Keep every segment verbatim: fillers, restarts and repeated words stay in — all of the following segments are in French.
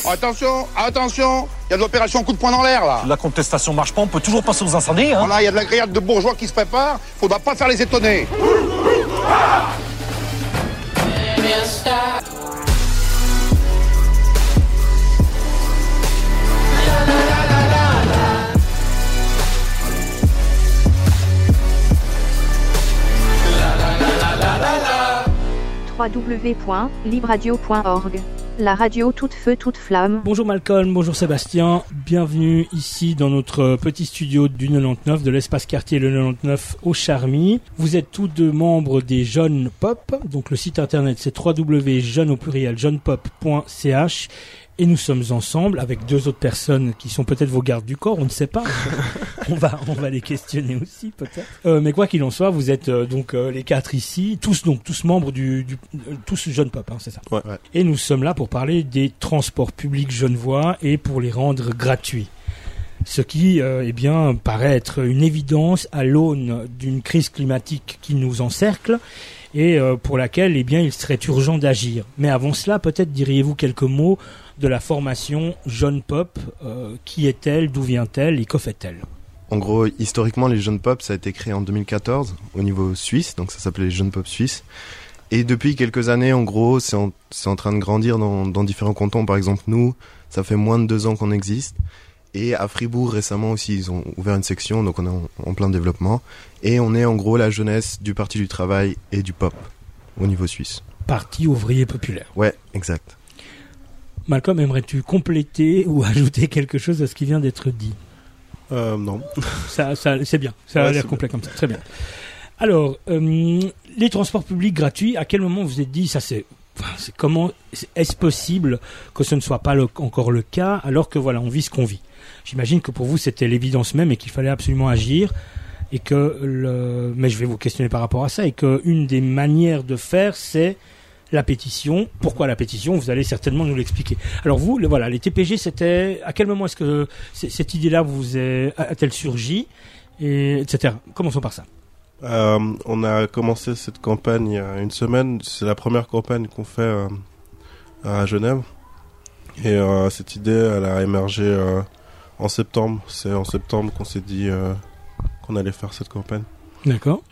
Attention, attention, il y a de l'opération coup de poing dans l'air là. La contestation marche pas, on peut toujours passer aux incendies. Hein. Voilà, il y a de la grillade de bourgeois qui se prépare, faudra pas faire les étonner. w w w point libradio point org. La radio toute feu toute flamme. Bonjour Malcolm, bonjour Sébastien, bienvenue ici dans notre petit studio du quatre-vingt-dix-neuf, de l'espace quartier le quatre-vingt-dix-neuf au Charmy. Vous êtes tous deux membres des Jeunes Pop, donc le site internet c'est w w w point jeunes au pluriel jeunepop point c h. Et nous sommes ensemble avec deux autres personnes qui sont peut-être vos gardes du corps, on ne sait pas. on va, on va les questionner aussi peut-être. Euh, mais quoi qu'il en soit, vous êtes euh, donc euh, les quatre ici, tous donc tous membres du, du euh, tous Jeunes Pop, hein, c'est ça. Ouais, ouais. Et nous sommes là pour parler des transports publics genevois et pour les rendre gratuits. Ce qui, euh, eh bien, paraît être une évidence à l'aune d'une crise climatique qui nous encercle et euh, pour laquelle, eh bien, il serait urgent d'agir. Mais avant cela, peut-être diriez-vous quelques mots de la formation Jeunes Pop. Euh, qui est-elle, d'où vient-elle et que fait-elle ? En gros, historiquement, les Jeunes Pop, ça a été créé en deux mille quatorze au niveau suisse, donc ça s'appelait les Jeunes Pop suisses. Et depuis quelques années, en gros, c'est en, c'est en train de grandir dans, dans différents cantons. Par exemple, nous, ça fait moins de deux ans qu'on existe. Et à Fribourg, récemment aussi, ils ont ouvert une section, donc on est en, en plein développement. Et on est en gros la jeunesse du Parti du Travail et du Pop au niveau suisse. Parti ouvrier populaire. Ouais, exact. Malcolm, aimerais-tu compléter ou ajouter quelque chose à ce qui vient d'être dit ? Euh, non. Ça, ça, c'est bien, ça ouais, a l'air complet bien. Comme ça, très bien. Alors, euh, les transports publics gratuits, à quel moment vous vous êtes dit, ça c'est, enfin, c'est comment, est-ce possible que ce ne soit pas le, encore le cas, alors que voilà, on vit ce qu'on vit ? J'imagine que pour vous c'était l'évidence même et qu'il fallait absolument agir, et que le, mais je vais vous questionner par rapport à ça, et que une des manières de faire c'est la pétition. Pourquoi la pétition ? Vous allez certainement nous l'expliquer. Alors vous, le, voilà, les T P G, c'était à quel moment est-ce que c- cette idée-là vous est, a-t-elle surgi, et etc. Commençons par ça. Euh, on a commencé cette campagne il y a une semaine. C'est la première campagne qu'on fait euh, à Genève. Et euh, cette idée, elle a émergé euh, en septembre. C'est en septembre qu'on s'est dit euh, qu'on allait faire cette campagne. D'accord.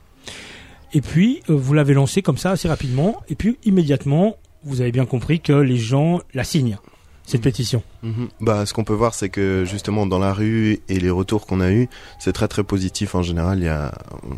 Et puis, euh, vous l'avez lancé comme ça assez rapidement. Et puis, immédiatement, vous avez bien compris que les gens la signent, cette mmh. pétition. Mmh. Bah, ce qu'on peut voir, c'est que justement, dans la rue et les retours qu'on a eus, c'est très très positif en général. Il y a,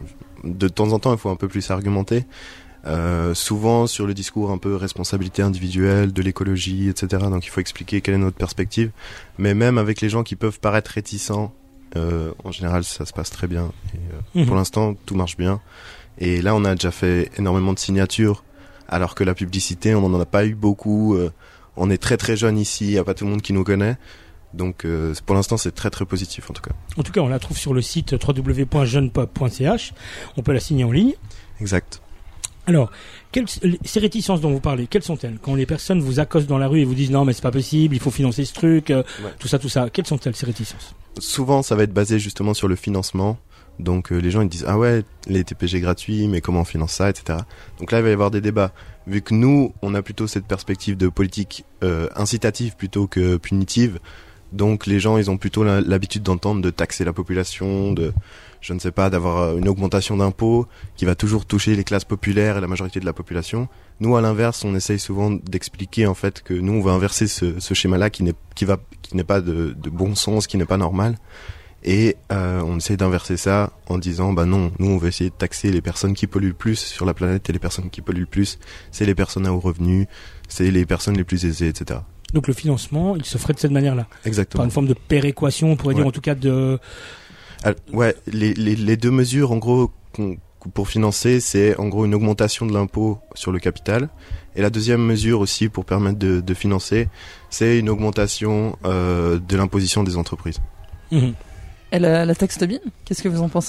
de temps en temps, il faut un peu plus argumenter. Euh, souvent sur le discours un peu responsabilité individuelle, de l'écologie, et cetera. Donc il faut expliquer quelle est notre perspective. Mais même avec les gens qui peuvent paraître réticents, euh, en général, ça se passe très bien. Et, euh, mmh. Pour l'instant, tout marche bien. Et là, on a déjà fait énormément de signatures, alors que la publicité, on n'en a pas eu beaucoup. Euh, on est très très jeune ici, il n'y a pas tout le monde qui nous connaît. Donc euh, pour l'instant, c'est très très positif en tout cas. En tout cas, on la trouve sur le site w w w point jeunepop point c h. On peut la signer en ligne. Exact. Alors, quelles, ces réticences dont vous parlez, quelles sont-elles ? Quand les personnes vous accostent dans la rue et vous disent non mais c'est pas possible, il faut financer ce truc, euh, ouais. tout ça, tout ça, quelles sont-elles ces réticences ? Souvent, ça va être basé justement sur le financement. Donc euh, les gens ils disent ah ouais les T P G gratuits mais comment on finance ça, et cetera. Donc là il va y avoir des débats. Vu que nous on a plutôt cette perspective de politique euh, incitative plutôt que punitive, donc les gens ils ont plutôt la, l'habitude d'entendre de taxer la population, de je ne sais pas d'avoir une augmentation d'impôts qui va toujours toucher les classes populaires et la majorité de la population. Nous à l'inverse on essaye souvent d'expliquer en fait que nous on va inverser ce, ce schéma-là qui n'est qui va qui n'est pas de, de bon sens, qui n'est pas normal. Et euh, on essaie d'inverser ça en disant bah non, nous on veut essayer de taxer les personnes qui polluent le plus sur la planète, et les personnes qui polluent le plus, c'est les personnes à haut revenu, c'est les personnes les plus aisées, et cetera. Donc le financement, il se ferait de cette manière-là. Exactement. Par une forme de péréquation, on pourrait ouais. dire en tout cas de... Alors, ouais, les, les, les deux mesures en gros qu'on, pour financer, c'est en gros une augmentation de l'impôt sur le capital. Et la deuxième mesure aussi pour permettre de, de financer, c'est une augmentation euh, de l'imposition des entreprises. Mmh. Et la, la taxe Tobin, qu'est-ce que vous en pensez ?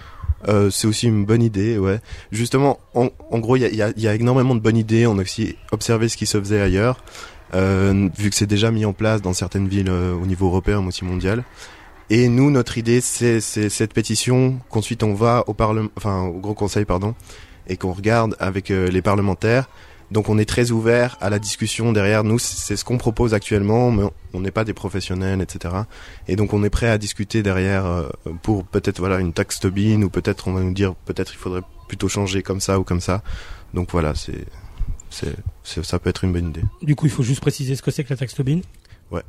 Euh, c'est aussi une bonne idée, ouais. Justement, en, en gros, il y a, y, a, y a énormément de bonnes idées. On a aussi observé ce qui se faisait ailleurs, euh, vu que c'est déjà mis en place dans certaines villes euh, au niveau européen, mais aussi mondial. Et nous, notre idée, c'est, c'est cette pétition qu'ensuite on va au parlement, enfin au Grand Conseil, pardon, et qu'on regarde avec euh, les parlementaires Donc on est très ouvert à la discussion derrière. Nous, c'est ce qu'on propose actuellement, mais on n'est pas des professionnels, et cetera. Et donc on est prêt à discuter derrière euh, pour peut-être voilà une taxe Tobin, ou peut-être on va nous dire peut-être il faudrait plutôt changer comme ça ou comme ça. Donc voilà, c'est, c'est, c'est ça peut être une bonne idée. Du coup, il faut juste préciser ce que c'est que la taxe Tobin. Ouais.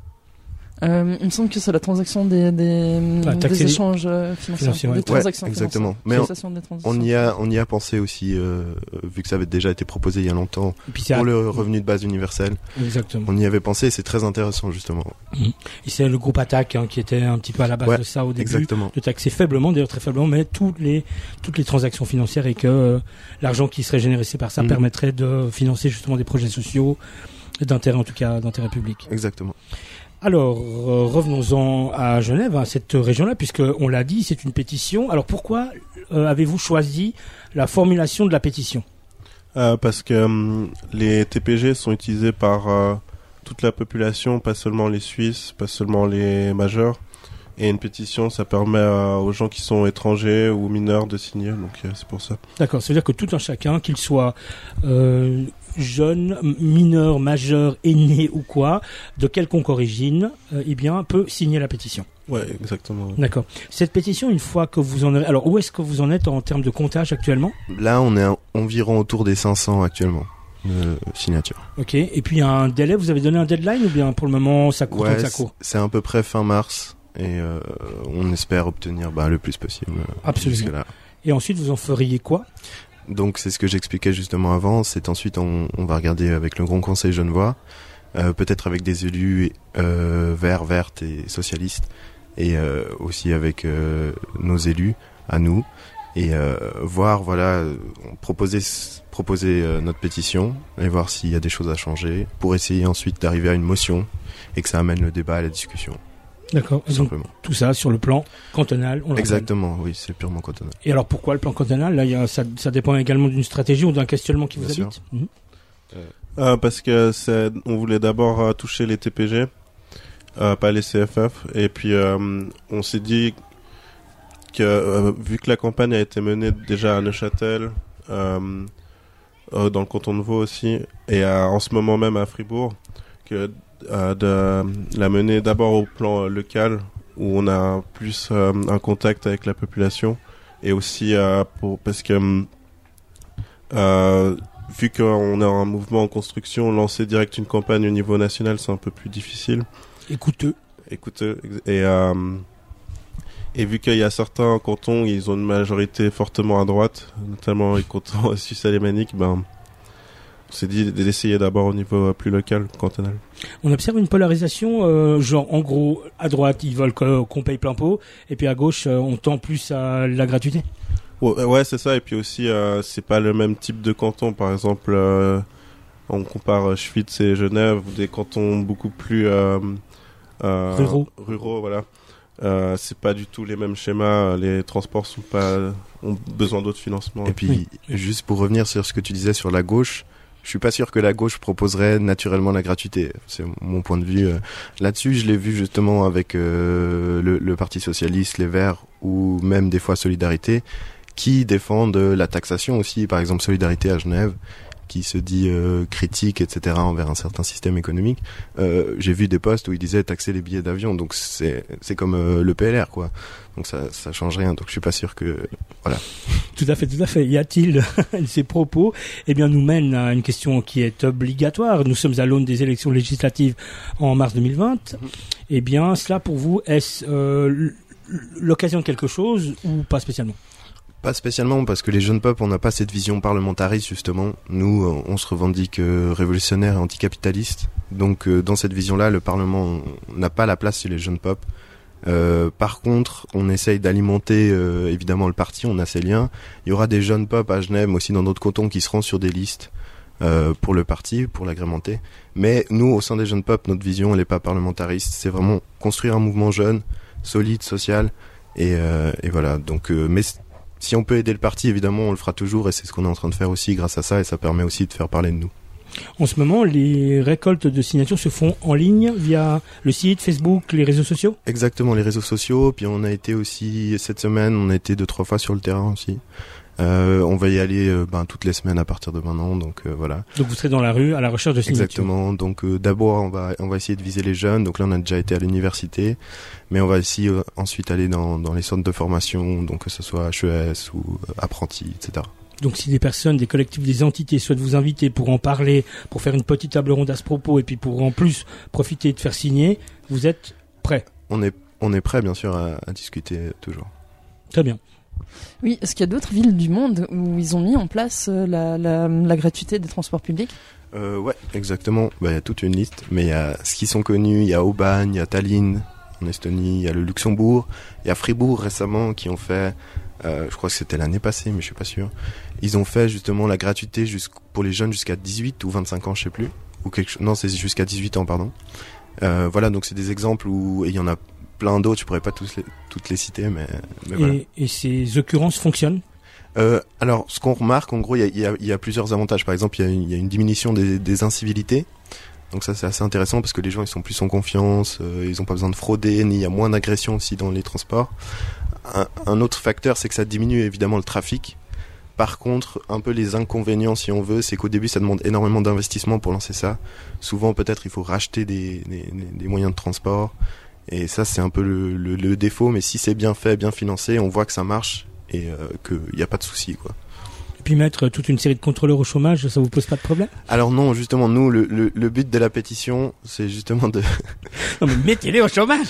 Euh, il me semble que c'est la transaction des, des, Ah, des échanges euh, financiers. Financiers, ouais. Des transactions Ouais, exactement. financières. Mais on, Cessation des transactions. on y a, on y a pensé aussi, euh, vu que ça avait déjà été proposé il y a longtemps Et puis c'est pour à- le revenu de base universel. Exactement. On y avait pensé et c'est très intéressant justement. Et c'est le groupe Attaque hein, qui était un petit peu à la base Ouais, de ça au début. Exactement. De taxer faiblement, d'ailleurs très faiblement, mais toutes les toutes les transactions financières et que euh, l'argent qui serait généré par ça Mhm. permettrait de financer justement des projets sociaux d'intérêt en tout cas d'intérêt public. Exactement. Alors euh, revenons-en à Genève, à cette région-là, puisque on l'a dit, c'est une pétition. Alors pourquoi euh, avez-vous choisi la formulation de la pétition? Euh, parce que hum, les T P G sont utilisés par euh, toute la population, pas seulement les Suisses, pas seulement les majeurs. Et une pétition, ça permet euh, aux gens qui sont étrangers ou mineurs de signer, donc euh, c'est pour ça. D'accord, ça veut dire que tout un chacun, qu'il soit euh, jeune, m- mineur, majeur, aîné ou quoi, de quelconque origine, euh, eh bien, peut signer la pétition. Ouais, exactement. ouais. D'accord. Cette pétition, une fois que vous en avez... Alors, où est-ce que vous en êtes en termes de comptage actuellement? Là, on est à environ autour des cinq cents actuellement de signatures. Ok. Et puis, un délai, vous avez donné un deadline ou bien pour le moment, ça court, Ouais, ça court? c'est à peu près fin mars et euh, on espère obtenir bah, le plus possible. euh, Absolument. jusque-là. Et ensuite, vous en feriez quoi? Donc c'est ce que j'expliquais justement avant, c'est ensuite on, on va regarder avec le Grand Conseil genevois, euh, peut-être avec des élus euh, verts, vertes et socialistes, et euh, aussi avec euh, nos élus à nous, et euh, voir, voilà, euh, proposer, proposer euh, notre pétition, et voir s'il y a des choses à changer, pour essayer ensuite d'arriver à une motion, et que ça amène le débat à la discussion, D'accord. tout Et donc, simplement. tout ça sur le plan cantonal. On le rappelle. Exactement, oui, c'est purement cantonal. Et alors, pourquoi le plan cantonal? Là, il y a, ça, ça dépend également d'une stratégie ou d'un questionnement qui vous Bien sûr. habite. Mhm. Euh, parce que c'est, on voulait d'abord euh, toucher les T P G, euh, pas les C F F, et puis euh, on s'est dit que euh, vu que la campagne a été menée déjà à Neuchâtel, euh, euh, dans le canton de Vaud aussi, et à, en ce moment même à Fribourg, que euh, de la mener d'abord au plan euh, local où on a plus euh, un contact avec la population, et aussi euh, pour parce que euh, vu qu'on a un mouvement en construction, lancer direct une campagne au niveau national, c'est un peu plus difficile. Écouteux. Écoutez, et, euh, et vu qu'il y a certains cantons, ils ont une majorité fortement à droite, notamment les cantons suisses alémaniques, ben, on s'est dit d'essayer d'abord au niveau plus local, cantonal. On observe une polarisation, euh, genre en gros, à droite, ils veulent que- qu'on paye plein pot, et puis à gauche, euh, on tend plus à la gratuité. Ouais, ouais, c'est ça. Et puis aussi, euh, c'est pas le même type de canton. Par exemple, euh, on compare Schwytz et Genève, des cantons beaucoup plus euh, euh, Ruraux. Ruraux, voilà. Euh, c'est pas du tout les mêmes schémas. Les transports sont pas ont besoin d'autres financements. Et puis, Oui. juste pour revenir sur ce que tu disais sur la gauche, je suis pas sûr que la gauche proposerait naturellement la gratuité. C'est mon point de vue. euh. Là-dessus, je l'ai vu justement avec euh, le, le Parti Socialiste, les Verts, ou même des fois Solidarité, qui défendent la taxation aussi. Par exemple, Solidarité à Genève, qui se dit euh, critique, et cetera, envers un certain système économique. Euh, j'ai vu des posts où ils disaient taxer les billets d'avion. Donc c'est c'est comme euh, le P L R, quoi. Donc ça ça change rien. Donc je suis pas sûr que voilà. Tout à fait, tout à fait. Y a-t-il ces propos, eh bien, nous mènent à une question qui est obligatoire. Nous sommes à l'aune des élections législatives en mars deux mille vingt. Eh bien, cela pour vous, est-ce euh, l'occasion de quelque chose ou pas spécialement? Pas spécialement, parce que les jeunes peuples, on n'a pas cette vision parlementariste, justement. Nous, euh, on se revendique euh, révolutionnaire et anticapitaliste. Donc, euh, dans cette vision-là, le Parlement n'a pas la place chez les jeunes peuples. Euh, par contre, on essaye d'alimenter, euh, évidemment, le parti, on a ses liens. Il y aura des jeunes peuples à Genève, mais aussi dans d'autres cantons, qui seront sur des listes euh, pour le parti, pour l'agrémenter. Mais nous, au sein des jeunes peuples, notre vision, elle n'est pas parlementariste. C'est vraiment construire un mouvement jeune, solide, social. Et, euh, et voilà. Donc, euh, mais si on peut aider le parti, évidemment, on le fera toujours, et c'est ce qu'on est en train de faire aussi grâce à ça, et ça permet aussi de faire parler de nous. En ce moment, les récoltes de signatures se font en ligne via le site, Facebook, les réseaux sociaux? Exactement, les réseaux sociaux, puis on a été aussi, cette semaine, on a été deux, trois fois sur le terrain aussi, Euh, on va y aller euh, ben, toutes les semaines à partir de maintenant, donc euh, voilà. Donc vous serez dans la rue à la recherche de signatures. Exactement. Donc euh, d'abord on va on va essayer de viser les jeunes. Donc là on a déjà été à l'université, mais on va aussi euh, ensuite aller dans dans les centres de formation, donc que ce soit H E S ou euh, apprentis, et cetera. Donc si des personnes, des collectifs, des entités souhaitent vous inviter pour en parler, pour faire une petite table ronde à ce propos, et puis pour en plus profiter de faire signer, vous êtes prêts? On est on est prêt bien sûr à, à discuter toujours. Très bien. Oui, est-ce qu'il y a d'autres villes du monde où ils ont mis en place la, la, la gratuité des transports publics? euh, Ouais, exactement. Bah, il y a toute une liste, mais il y a ce qui sont connus, il y a Aubagne, il y a Tallinn en Estonie, il y a le Luxembourg, il y a Fribourg récemment qui ont fait, euh, je crois que c'était l'année passée, mais je suis pas sûr. Ils ont fait justement la gratuité pour les jeunes jusqu'à dix-huit ou vingt-cinq ans, je sais plus, ou quelque chose. Non, c'est jusqu'à dix-huit ans, pardon. Euh, voilà, donc c'est des exemples où il y en a plein d'autres, je pourrais pas tous les, toutes les citer, mais, mais et, voilà. Et ces occurrences fonctionnent? euh, Alors, ce qu'on remarque, en gros, il y a, y, a, y a plusieurs avantages. Par exemple, il y, y a une diminution des, des incivilités. Donc ça, c'est assez intéressant parce que les gens, ils sont plus en confiance, euh, ils ont pas besoin de frauder, ni il y a moins d'agressions aussi dans les transports. Un, un autre facteur, c'est que ça diminue évidemment le trafic. Par contre, un peu les inconvénients, si on veut, c'est qu'au début, ça demande énormément d'investissement pour lancer ça. Souvent, peut-être, il faut racheter des, des, des moyens de transport. Et ça, c'est un peu le, le, le défaut. Mais si c'est bien fait, bien financé, on voit que ça marche et euh, qu'il n'y a pas de souci, quoi. Et puis mettre toute une série de contrôleurs au chômage, ça vous pose pas de problème? Alors non, justement, nous, le, le, le but de la pétition, c'est justement de... Non, mais mettez-les au chômage.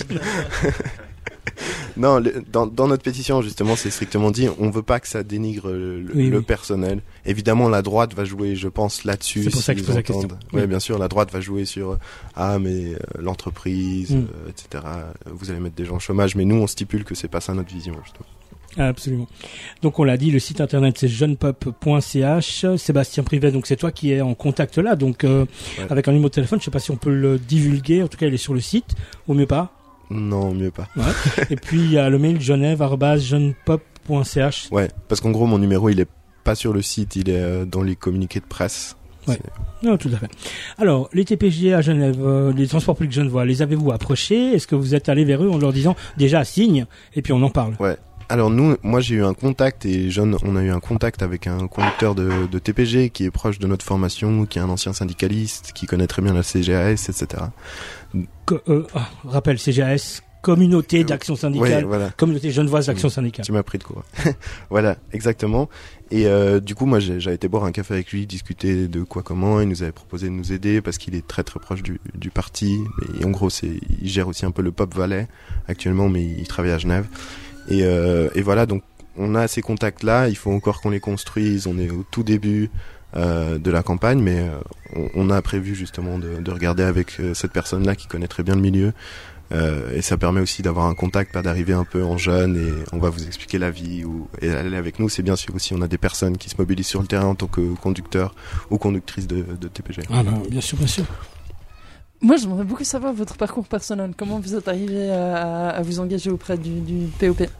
Non, le, dans, dans notre pétition, justement, c'est strictement dit, on veut pas que ça dénigre le, oui, le oui. personnel. Évidemment, la droite va jouer, je pense, là-dessus. C'est pour si ça que je pose la question. Oui, oui. bien sûr, la droite va jouer sur ah mais euh, l'entreprise, mm. euh, et cetera. Vous allez mettre des gens au chômage, mais nous, on stipule que c'est pas ça notre vision, justement. Absolument. Donc on l'a dit, le site internet c'est jeunepop point c h. Sébastien Privet, donc c'est toi qui es en contact là, donc euh, ouais. avec un numéro de téléphone. Je sais pas si on peut le divulguer. En tout cas, il est sur le site. Ou mieux pas. Non, mieux pas. Ouais. Et puis il y a le mail genève arobase jeunepop point c h. Ouais, parce qu'en gros mon numéro il est pas sur le site, il est dans les communiqués de presse. Ouais. Non, tout à fait. Alors, les T P G à Genève, euh, les transports publics genevois, les avez-vous approchés? Est-ce que vous êtes allé vers eux en leur disant déjà signe et puis on en parle? Ouais. Alors nous, moi j'ai eu un contact et Jeanne, on a eu un contact avec un conducteur de, de T P G qui est proche de notre formation, qui est un ancien syndicaliste, qui connaît très bien la C G A S, et cetera. Que, euh, ah, rappel C G A S, Communauté d'action syndicale, ouais, voilà. Communauté genevoise d'action syndicale. Tu m'as pris de court. Voilà, exactement. Et euh, du coup, moi j'ai, j'ai été boire un café avec lui, discuter de quoi comment. Il nous avait proposé de nous aider parce qu'il est très très proche du, du parti. Et en gros, c'est, il gère aussi un peu le Pop Valais actuellement, mais il travaille à Genève. Et, euh, et voilà, donc on a ces contacts-là, il faut encore qu'on les construise, on est au tout début euh, de la campagne, mais euh, on, on a prévu justement de, de regarder avec euh, cette personne-là qui connaît très bien le milieu, euh, et ça permet aussi d'avoir un contact, pas d'arriver un peu en jeune, et on va vous expliquer la vie, ou, et aller avec nous, c'est bien sûr aussi, on a des personnes qui se mobilisent sur le terrain en tant que conducteurs ou conductrices de, de T P G. Ah ben, bien sûr, bien sûr. Moi, j'aimerais beaucoup savoir votre parcours personnel. Comment vous êtes arrivé à, à vous engager auprès du, du P O P?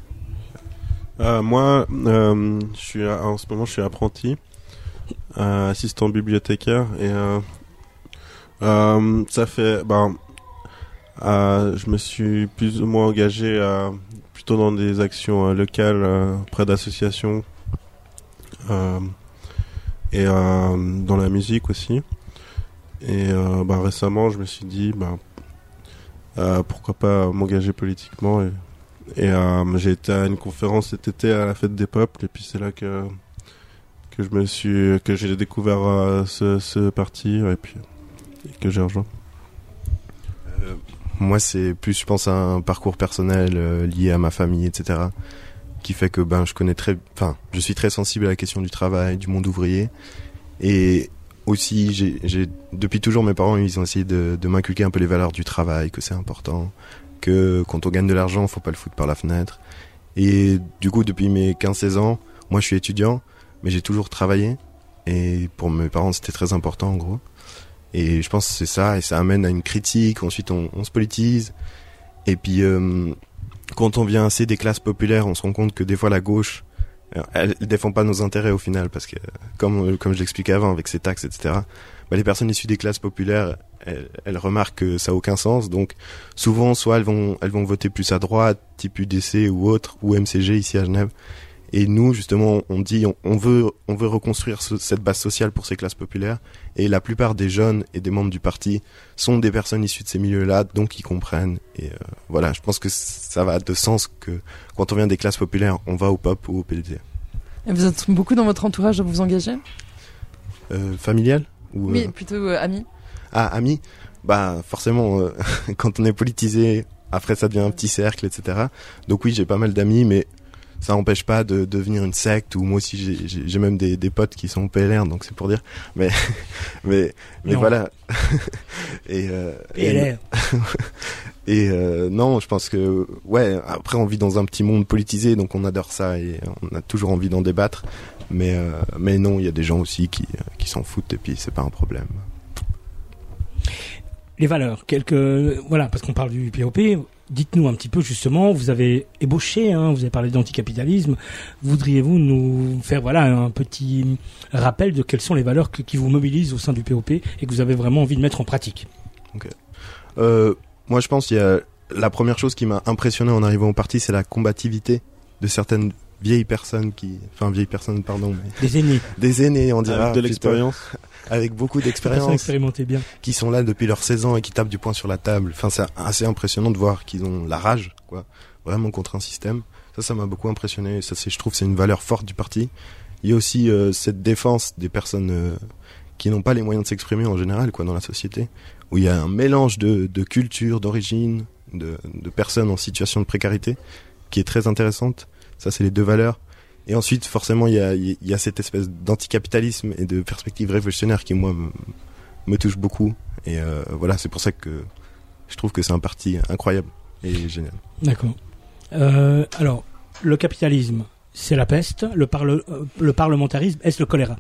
euh, Moi, euh, je suis à, en ce moment, je suis apprenti, euh, assistant bibliothécaire, et euh, euh, ça fait, ben, euh, je me suis plus ou moins engagé euh, plutôt dans des actions euh, locales euh, auprès d'associations euh, et euh, dans la musique aussi. Et euh, bah, récemment, je me suis dit, bah, euh, pourquoi pas m'engager politiquement. Et, et euh, j'ai été à une conférence cet été à la Fête des Peuples, et puis c'est là que que je me suis, que j'ai découvert euh, ce, ce parti, et puis et que j'ai rejoint. Euh, moi, c'est plus, je pense, un parcours personnel euh, lié à ma famille, et cetera, qui fait que ben je connais très, enfin, je suis très sensible à la question du travail, du monde ouvrier, et aussi, j'ai, j'ai, depuis toujours, mes parents, ils ont essayé de, de m'inculquer un peu les valeurs du travail, que c'est important, que quand on gagne de l'argent, faut pas le foutre par la fenêtre. Et du coup, depuis mes quinze seize ans, moi, je suis étudiant, mais j'ai toujours travaillé. Et pour mes parents, c'était très important, en gros. Et je pense que c'est ça, et ça amène à une critique. Ensuite, on, on se politise. Et puis, euh, quand on vient assez des classes populaires, on se rend compte que des fois, la gauche, elle ne défend pas nos intérêts au final, parce que comme comme je l'expliquais avant avec ces taxes, et cetera, bah, les personnes issues des classes populaires, elles, elles remarquent que ça a aucun sens, donc souvent soit elles vont elles vont voter plus à droite, type U D C ou autre, ou M C G ici à Genève, Et nous, justement, on dit, on, on veut, on veut reconstruire ce, cette base sociale pour ces classes populaires. Et la plupart des jeunes et des membres du parti sont des personnes issues de ces milieux-là, donc ils comprennent. Et euh, voilà, je pense que ça va de sens que quand on vient des classes populaires, on va au P O P ou au P D T. Et vous êtes beaucoup dans votre entourage à vous engager ? euh, Familial ou, Oui, euh... plutôt euh, amis. Ah, amis. Bah forcément, euh, quand on est politisé, après ça devient un petit cercle, et cetera. Donc oui, j'ai pas mal d'amis, mais ça n'empêche pas de devenir une secte. Ou moi aussi, j'ai, j'ai, j'ai même des, des potes qui sont P L R, donc c'est pour dire. Mais mais mais non. Voilà. et euh, P L R. Et, et euh, non, je pense que ouais. Après, on vit dans un petit monde politisé, donc on adore ça et on a toujours envie d'en débattre. Mais euh, mais non, il y a des gens aussi qui qui s'en foutent et puis c'est pas un problème. Les valeurs, quelques voilà, parce qu'on parle du P O P. Dites-nous un petit peu justement, vous avez ébauché, hein, vous avez parlé d'anticapitalisme. Voudriez-vous nous faire voilà un petit rappel de quelles sont les valeurs que, qui vous mobilisent au sein du P O P et que vous avez vraiment envie de mettre en pratique? Ok. Euh, moi, je pense qu'il y a la première chose qui m'a impressionné en arrivant au parti, c'est la combativité de certaines vieilles personnes qui, enfin vieilles personnes, pardon, mais des aînés, des aînés, on dirait avec de l'expérience. Avec beaucoup d'expérience, bien. Qui sont là depuis leurs seize ans et qui tapent du poing sur la table. Enfin, c'est assez impressionnant de voir qu'ils ont la rage, quoi, vraiment contre un système. Ça, ça m'a beaucoup impressionné. Ça, c'est, je trouve, c'est une valeur forte du parti. Il y a aussi euh, cette défense des personnes euh, qui n'ont pas les moyens de s'exprimer en général, quoi, dans la société, où il y a un mélange de, de culture, d'origine, de, de personnes en situation de précarité, qui est très intéressante. Ça, c'est les deux valeurs. Et ensuite, forcément, il y a, il y a cette espèce d'anticapitalisme et de perspective révolutionnaire qui, moi, me, me touche beaucoup. Et euh, voilà, c'est pour ça que je trouve que c'est un parti incroyable et génial. D'accord. Euh, alors, le capitalisme, c'est la peste. Le, parle, euh, le parlementarisme, est-ce le choléra?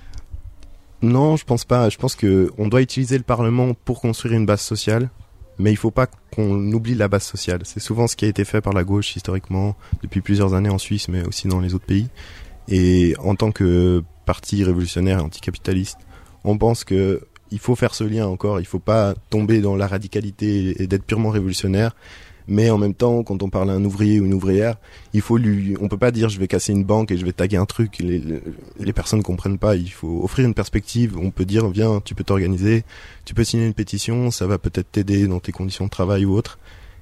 Non, je pense pas. Je pense que on doit utiliser le Parlement pour construire une base sociale. Mais il faut pas qu'on oublie la base sociale. C'est souvent ce qui a été fait par la gauche historiquement, depuis plusieurs années en Suisse, mais aussi dans les autres pays. Et en tant que parti révolutionnaire et anticapitaliste, on pense que il faut faire ce lien encore. Il faut pas tomber dans la radicalité et d'être purement révolutionnaire. Mais en même temps, quand on parle à un ouvrier ou une ouvrière, il faut lui, on peut pas dire je vais casser une banque et je vais taguer un truc. Les, les, les personnes comprennent pas. Il faut offrir une perspective. On peut dire viens, tu peux t'organiser, tu peux signer une pétition, ça va peut-être t'aider dans tes conditions de travail ou autre.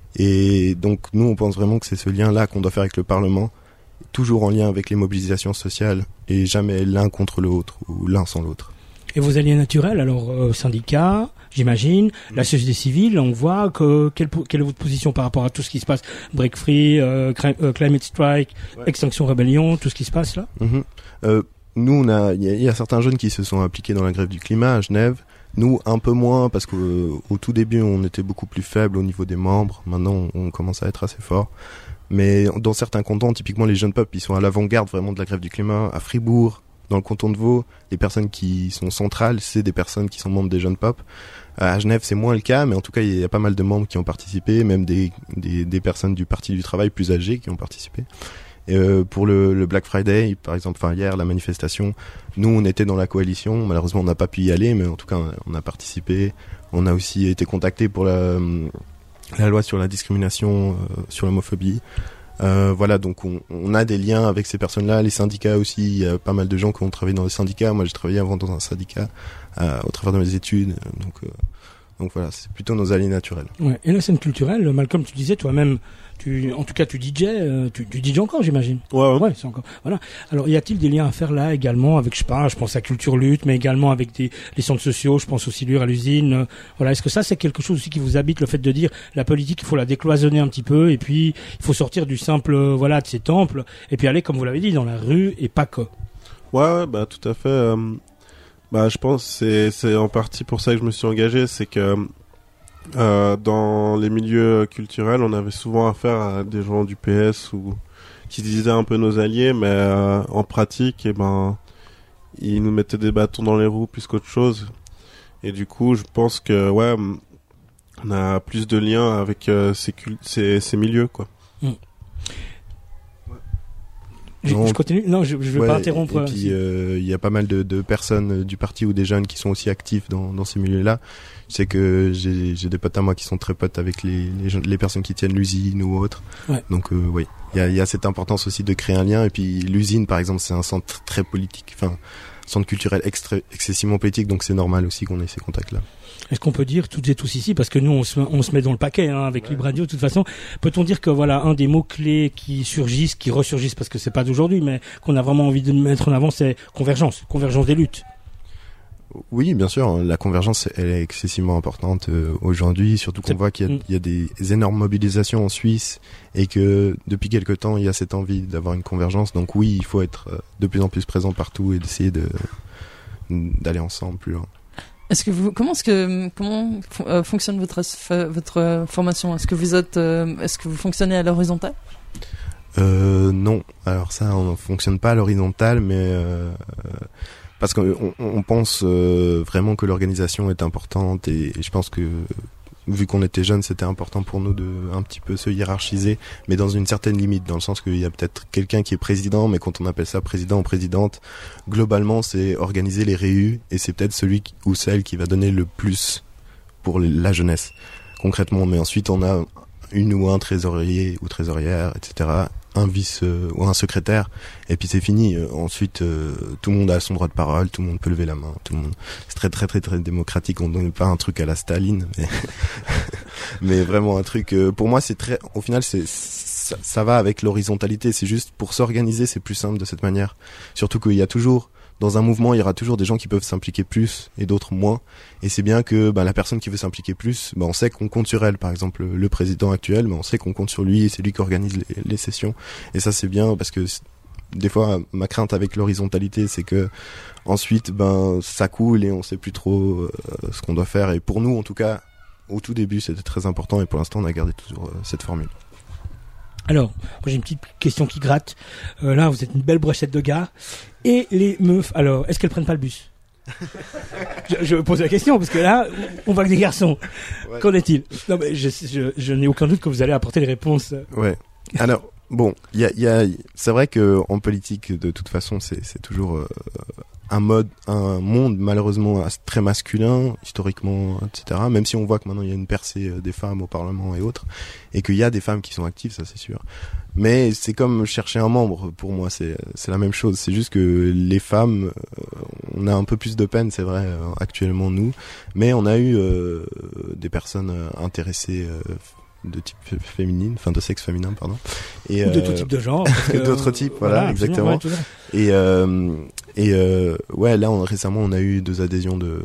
Et donc nous, on pense vraiment que c'est ce lien-là qu'on doit faire avec le Parlement, toujours en lien avec les mobilisations sociales et jamais l'un contre l'autre ou l'un sans l'autre. Et vos alliés naturels, alors euh, syndicats, j'imagine, mmh. la société civile, on voit que quelle, quelle est votre position par rapport à tout ce qui se passe, Break Free, euh, Climate Strike, ouais. Extinction Rebellion, tout ce qui se passe là. Mmh. Euh, nous, on a, il y, y a certains jeunes qui se sont impliqués dans la grève du climat à Genève. Nous, un peu moins parce qu'au euh, au tout début, on était beaucoup plus faible au niveau des membres. Maintenant, on, on commence à être assez fort. Mais dans certains cantons, typiquement les jeunes peuples, ils sont à l'avant-garde vraiment de la grève du climat. À Fribourg, dans le canton de Vaud, les personnes qui sont centrales, c'est des personnes qui sont membres des jeunes pop. À Genève, c'est moins le cas, mais en tout cas, il y a pas mal de membres qui ont participé, même des, des, des personnes du Parti du Travail plus âgées qui ont participé. Et euh, pour le, le Black Friday, par exemple, enfin hier, la manifestation, nous, on était dans la coalition. Malheureusement, on n'a pas pu y aller, mais en tout cas, on a participé. On a aussi été contacté pour la, la loi sur la discrimination, euh, sur l'homophobie. Euh, voilà, donc on, on a des liens avec ces personnes-là, les syndicats aussi. Il y a pas mal de gens qui ont travaillé dans des syndicats. Moi, j'ai travaillé avant dans un syndicat euh, au travers de mes études. Donc, euh, donc voilà, c'est plutôt nos alliés naturels. Ouais. Et la scène culturelle, Malcolm, tu disais toi-même, tu, en tout cas, tu D J, euh, tu, tu D J encore, j'imagine. Ouais, ouais. Ouais, c'est encore. Voilà. Alors, y a-t-il des liens à faire là également avec, je sais pas, je pense à Culture Lutte, mais également avec des, les centres sociaux, je pense aussi Lure à l'usine. Euh, voilà. Est-ce que ça, c'est quelque chose aussi qui vous habite, le fait de dire la politique, il faut la décloisonner un petit peu, et puis il faut sortir du simple, euh, voilà, de ces temples, et puis aller, comme vous l'avez dit, dans la rue et pas que. Ouais, ouais, bah tout à fait. Euh, bah, je pense c'est c'est en partie pour ça que je me suis engagé, c'est que Euh, dans les milieux culturels, on avait souvent affaire à des gens du P S ou qui se disaient un peu nos alliés, mais euh, en pratique, eh ben, ils nous mettaient des bâtons dans les roues plus qu'autre chose. Et du coup, je pense que ouais, on a plus de liens avec euh, ces, cul- ces ces milieux, quoi. Mmh. Je, je continue. Non, je, je vais ouais, pas interrompre. Et puis il euh, y a pas mal de, de personnes du parti ou des jeunes qui sont aussi actifs dans, dans ces milieux-là. Je sais que j'ai, j'ai des potes à moi qui sont très potes avec les, les, les personnes qui tiennent l'usine ou autres. Ouais. Donc euh, oui, il y a, y a cette importance aussi de créer un lien. Et puis l'usine, par exemple, c'est un centre très politique, enfin centre culturel extra, excessivement politique, donc c'est normal aussi qu'on ait ces contacts-là. Est-ce qu'on peut dire toutes et tous ici, parce que nous on se, on se met dans le paquet hein, avec ouais. Libre Radio de toute façon, peut-on dire que voilà un des mots clés qui surgissent, qui ressurgissent, parce que c'est pas d'aujourd'hui, mais qu'on a vraiment envie de mettre en avant, c'est convergence, convergence des luttes. Oui, bien sûr, la convergence elle est excessivement importante euh, aujourd'hui, surtout qu'on c'est... voit qu'il y a, il y a des énormes mobilisations en Suisse et que depuis quelque temps il y a cette envie d'avoir une convergence. Donc oui, il faut être euh, de plus en plus présent partout et d'essayer de d'aller ensemble plus loin. Est-ce que vous, comment est-ce que comment euh, fonctionne votre votre euh, formation? Est-ce que vous êtes, euh, est-ce que vous fonctionnez à l'horizontale? Euh, non. Alors ça, on fonctionne pas à l'horizontale, mais euh, parce qu'on on pense euh, vraiment que l'organisation est importante et, et je pense que vu qu'on était jeunes, c'était important pour nous de un petit peu se hiérarchiser, mais dans une certaine limite, dans le sens qu'il y a peut-être quelqu'un qui est président, mais quand on appelle ça président ou présidente, globalement, c'est organiser les réus et c'est peut-être celui qui, ou celle qui va donner le plus pour la jeunesse, concrètement. Mais ensuite, on a une ou un trésorier ou trésorière, et cetera, un vice euh, ou un secrétaire, et puis c'est fini. Euh, ensuite, euh, tout le monde a son droit de parole, tout le monde peut lever la main, tout le monde. C'est très très très très démocratique. On donne pas un truc à la Staline, mais, mais vraiment un truc. Euh, pour moi, c'est très. Au final, c'est ça, ça va avec l'horizontalité. C'est juste pour s'organiser, c'est plus simple de cette manière. Surtout qu'il y a toujours. Dans un mouvement, il y aura toujours des gens qui peuvent s'impliquer plus et d'autres moins. Et c'est bien que bah, la personne qui veut s'impliquer plus, bah, on sait qu'on compte sur elle. Par exemple, le président actuel, bah, on sait qu'on compte sur lui et c'est lui qui organise les, les sessions. Et ça, c'est bien parce que des fois, ma crainte avec l'horizontalité, c'est que ensuite, ben, ça coule et on sait plus trop euh, ce qu'on doit faire. Et pour nous, en tout cas, au tout début, c'était très important et pour l'instant, on a gardé toujours euh, cette formule. Alors, moi j'ai une petite question qui gratte. Euh, là, vous êtes une belle brochette de gars. Et les meufs, alors, est-ce qu'elles prennent pas le bus? je, je pose la question parce que là, on voit que des garçons. Ouais. Qu'en est-il? Non, mais je, je, je n'ai aucun doute que vous allez apporter les réponses. Ouais. Alors, bon, il y a, y a, c'est vrai que en politique, de toute façon, c'est, c'est toujours euh, un mode, un monde malheureusement très masculin, historiquement, et cetera. Même si on voit que maintenant il y a une percée des femmes au Parlement et autres, et qu'il y a des femmes qui sont actives, ça c'est sûr. Mais c'est comme chercher un membre, pour moi, c'est c'est la même chose. C'est juste que les femmes, euh, on a un peu plus de peine, c'est vrai, euh, actuellement nous, mais on a eu euh, des personnes intéressées. Euh, de type féminine, enfin de sexe féminin, pardon. Et, Ou de euh, tout type de genre. Que... D'autres types, voilà, voilà exactement. Ouais, et euh, et euh, ouais, là, on, récemment, on a eu deux adhésions de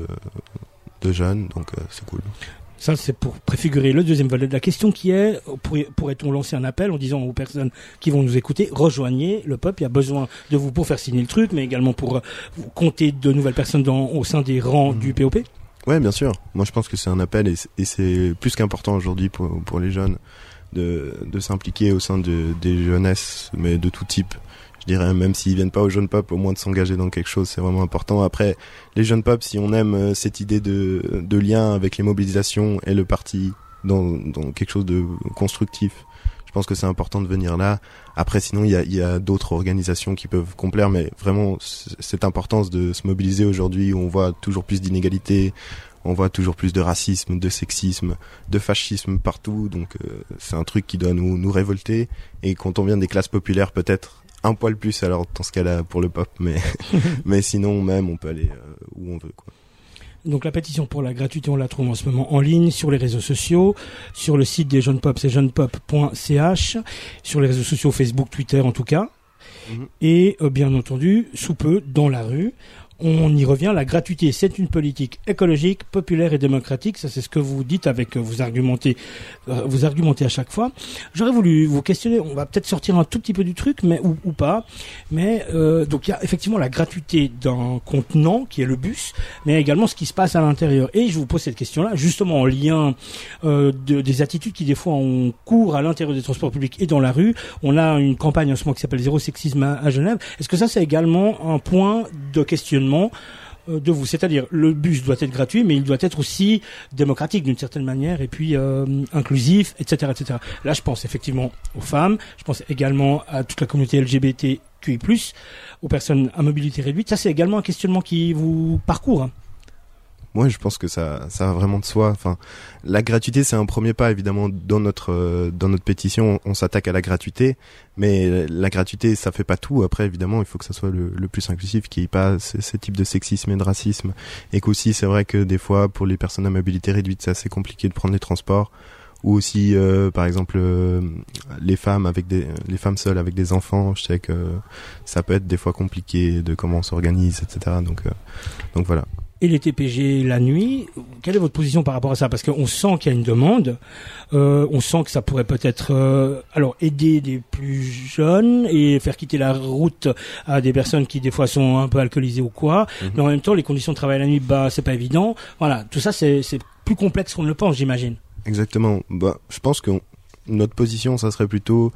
de jeunes, donc euh, c'est cool. Ça, c'est pour préfigurer le deuxième volet de la question qui est, pourrait-on lancer un appel en disant aux personnes qui vont nous écouter, rejoignez le peuple, il y a besoin de vous pour faire signer le truc, mais également pour compter de nouvelles personnes dans, au sein des rangs mmh. du P O P? Ouais, bien sûr. Moi, je pense que c'est un appel et c'est, et c'est plus qu'important aujourd'hui pour, pour les jeunes de, de s'impliquer au sein de, des jeunesses, mais de tout type. Je dirais, même s'ils viennent pas au Jeune Pop, au moins de s'engager dans quelque chose, c'est vraiment important. Après, les Jeunes Pop, si on aime cette idée de, de lien avec les mobilisations et le parti dans, dans quelque chose de constructif, je pense que c'est important de venir là. Après, sinon, il y a, il y a d'autres organisations qui peuvent complaire, mais vraiment, cette importance de se mobiliser aujourd'hui où on voit toujours plus d'inégalités, on voit toujours plus de racisme, de sexisme, de fascisme partout. Donc, euh, c'est un truc qui doit nous, nous révolter. Et quand on vient des classes populaires, peut-être un poil plus, alors dans ce cas-là, pour le pop, mais, mais sinon, même, on peut aller euh, où on veut, quoi. Donc la pétition pour la gratuité, on la trouve en ce moment en ligne sur les réseaux sociaux, sur le site des Jeunes Pop, c'est jeunepop point c h, sur les réseaux sociaux Facebook, Twitter en tout cas, mmh. et euh, bien entendu, sous peu, dans la rue. On y revient, la gratuité, c'est une politique écologique, populaire et démocratique. Ça, c'est ce que vous dites avec, vous argumentez, euh, vous argumentez à chaque fois. J'aurais voulu vous questionner, on va peut-être sortir un tout petit peu du truc, mais ou, ou pas. Mais euh, donc il y a effectivement la gratuité d'un contenant qui est le bus, mais également ce qui se passe à l'intérieur. Et je vous pose cette question-là, justement en lien euh, de, des attitudes qui des fois on court à l'intérieur des transports publics et dans la rue. On a une campagne en ce moment qui s'appelle Zéro Sexisme à, à Genève. Est-ce que ça, c'est également un point de questionnement euh, de vous. C'est-à-dire, le bus doit être gratuit, mais il doit être aussi démocratique d'une certaine manière, et puis euh, inclusif, et cetera, et cetera. Là, je pense effectivement aux femmes, je pense également à toute la communauté L G B T Q I plus, aux personnes à mobilité réduite. Ça, c'est également un questionnement qui vous parcourt. Hein. Moi, je pense que ça, ça va vraiment de soi. Enfin, la gratuité, c'est un premier pas, évidemment. Dans notre, euh, dans notre pétition, on, on s'attaque à la gratuité, mais la gratuité, ça fait pas tout. Après, évidemment, il faut que ça soit le, le plus inclusif, qu'il n'y ait pas ce, ce type de sexisme et de racisme. Et qu'aussi, c'est vrai que des fois, pour les personnes à mobilité réduite, c'est assez compliqué de prendre les transports. Ou aussi, euh, par exemple, euh, les femmes avec des, les femmes seules avec des enfants. Je sais que ça peut être des fois compliqué de comment on s'organise, et cetera. Donc, euh, donc voilà. Et les T P G la nuit, quelle est votre position par rapport à ça? Parce qu'on sent qu'il y a une demande, euh, on sent que ça pourrait peut-être euh, alors aider des plus jeunes et faire quitter la route à des personnes qui des fois sont un peu alcoolisées ou quoi. Mm-hmm. Mais en même temps, les conditions de travail la nuit, bah c'est pas évident. Voilà, tout ça c'est, c'est plus complexe qu'on ne le pense, j'imagine. Exactement. Bah, je pense que on, notre position, ça serait plutôt...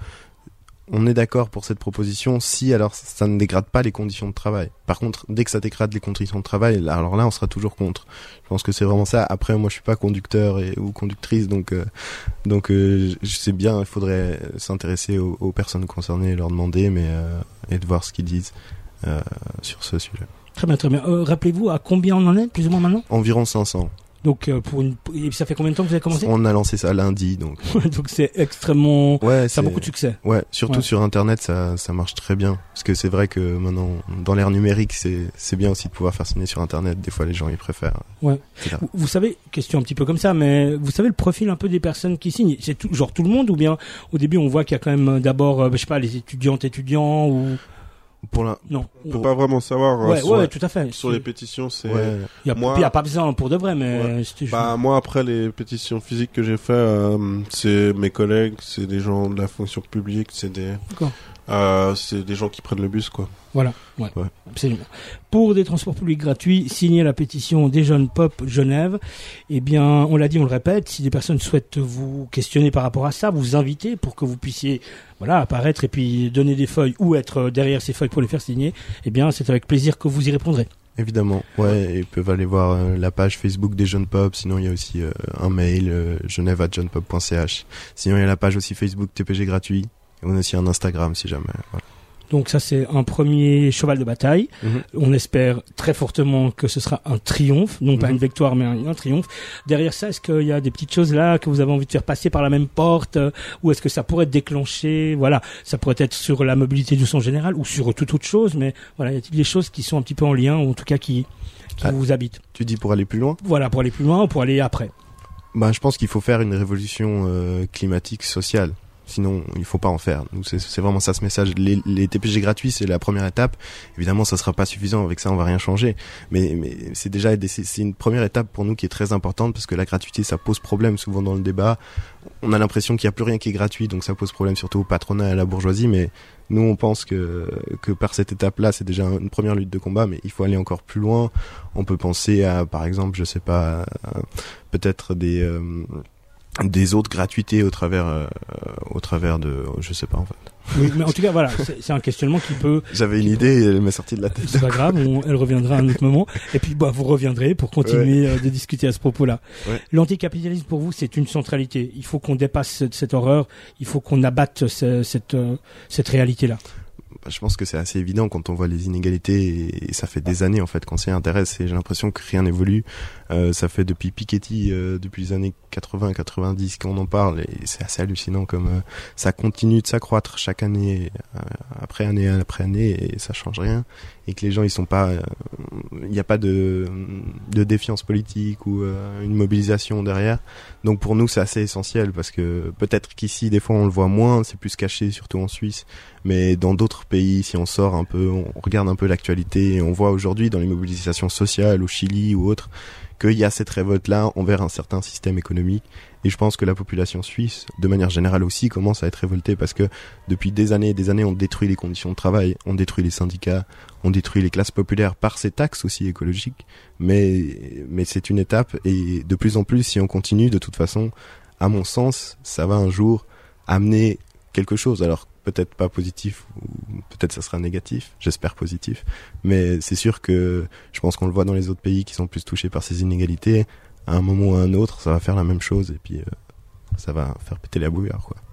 On est d'accord pour cette proposition si alors ça ne dégrade pas les conditions de travail. Par contre, dès que ça dégrade les conditions de travail, là, alors là on sera toujours contre. Je pense que c'est vraiment ça. Après, moi je suis pas conducteur et, ou conductrice, donc euh, donc euh, je sais bien, il faudrait s'intéresser aux, aux personnes concernées et leur demander, mais euh, et de voir ce qu'ils disent euh, sur ce sujet. Très bien, très bien. Euh, rappelez-vous à combien on en est, plus ou moins maintenant? Environ cinq cents. Donc euh, pour une, et ça fait combien de temps que vous avez commencé? On a lancé ça lundi, donc. Donc c'est extrêmement, ouais, ça a beaucoup de succès. Ouais, surtout ouais. Sur Internet, ça ça marche très bien, parce que c'est vrai que maintenant dans l'ère numérique, c'est c'est bien aussi de pouvoir faire signer sur Internet. Des fois, les gens ils préfèrent. Ouais. Vous, vous savez, question un petit peu comme ça, mais vous savez le profil un peu des personnes qui signent, c'est tout, genre tout le monde, ou bien au début on voit qu'il y a quand même d'abord, euh, je sais pas, les étudiantes, étudiants ou. Pour la... Non, on peut pas vraiment savoir. Ouais, sur, ouais, tout à fait. Sur les pétitions, c'est. Ouais. Il y a, moi... il y a pas besoin pour de vrai, mais. Ouais. C'était juste... Bah moi après les pétitions physiques que j'ai fait, euh, c'est mes collègues, c'est des gens de la fonction publique, c'est des. D'accord. Euh, c'est des gens qui prennent le bus, quoi. Voilà, ouais, ouais. Absolument. Pour des transports publics gratuits, signez la pétition des Jeunes Pop Genève. Eh bien, on l'a dit, on le répète, si des personnes souhaitent vous questionner par rapport à ça, vous inviter pour que vous puissiez, voilà, apparaître et puis donner des feuilles ou être derrière ces feuilles pour les faire signer, eh bien, c'est avec plaisir que vous y répondrez. Évidemment, ouais, ils peuvent aller voir euh, la page Facebook des Jeunes Pop, sinon il y a aussi euh, un mail, euh, genève arobase jeunepop point c h. Sinon il y a la page aussi Facebook T P G gratuit, et on a aussi un Instagram si jamais, voilà. Donc ça c'est un premier cheval de bataille. Mmh. On espère très fortement que ce sera un triomphe, non mmh. pas une victoire mais un, un triomphe. Derrière ça, est-ce qu'il y a des petites choses là que vous avez envie de faire passer par la même porte, euh, ou est-ce que ça pourrait être déclenché, voilà, ça pourrait être sur la mobilité du sens général ou sur toute autre chose, mais voilà, y a-t-il des choses qui sont un petit peu en lien, ou en tout cas qui, qui ah, vous habitent? Tu dis pour aller plus loin? Voilà, pour aller plus loin ou pour aller après? Bah, je pense qu'il faut faire une révolution euh, climatique, sociale. Sinon, il faut pas en faire. Donc, c'est, c'est vraiment ça ce message. Les, les T P G gratuits, c'est la première étape. Évidemment, ça sera pas suffisant. Avec ça, on va rien changer. Mais, mais c'est déjà, c'est, c'est une première étape pour nous qui est très importante, parce que la gratuité, ça pose problème souvent dans le débat. On a l'impression qu'il y a plus rien qui est gratuit, donc ça pose problème surtout au patronat et à la bourgeoisie. Mais nous, on pense que, que par cette étape-là, c'est déjà une première lutte de combat, mais il faut aller encore plus loin. On peut penser à, par exemple, je sais pas, peut-être des, euh, des autres gratuités au travers euh, au travers de je sais pas en fait. Oui, mais en tout cas voilà, c'est, c'est un questionnement qui peut. J'avais une idée et elle m'est sortie de la tête. C'est pas grave, on, elle reviendra à un autre moment et puis bah vous reviendrez pour continuer ouais. de discuter à ce propos-là. Ouais. L'anticapitalisme pour vous, c'est une centralité. Il faut qu'on dépasse cette, cette horreur, il faut qu'on abatte ce, cette euh, cette réalité-là. Je pense que c'est assez évident quand on voit les inégalités, et ça fait des années en fait qu'on s'y intéresse, et j'ai l'impression que rien n'évolue. Euh, ça fait depuis Piketty, euh, depuis les années quatre-vingts quatre-vingt-dix qu'on en parle, et c'est assez hallucinant comme euh, ça continue de s'accroître chaque année, euh, après année après année, et ça change rien, et que les gens ils sont pas, il euh, n'y a pas de de défiance politique ou euh, une mobilisation derrière. Donc pour nous c'est assez essentiel, parce que peut-être qu'ici des fois on le voit moins, c'est plus caché, surtout en Suisse, mais dans d'autres pays, si on sort un peu, on regarde un peu l'actualité, et on voit aujourd'hui dans les mobilisations sociales au Chili ou autres qu'il y a cette révolte-là envers un certain système économique. Et je pense que la population suisse, de manière générale aussi, commence à être révoltée, parce que depuis des années et des années, on détruit les conditions de travail, on détruit les syndicats, on détruit les classes populaires par ces taxes aussi écologiques. Mais, mais c'est une étape, et de plus en plus, si on continue, de toute façon, à mon sens, ça va un jour amener quelque chose. Alors, peut-être pas positif ou peut-être ça sera négatif, j'espère positif, mais c'est sûr que je pense qu'on le voit dans les autres pays qui sont plus touchés par ces inégalités, à un moment ou à un autre ça va faire la même chose et puis euh, ça va faire péter la bouillarde quoi.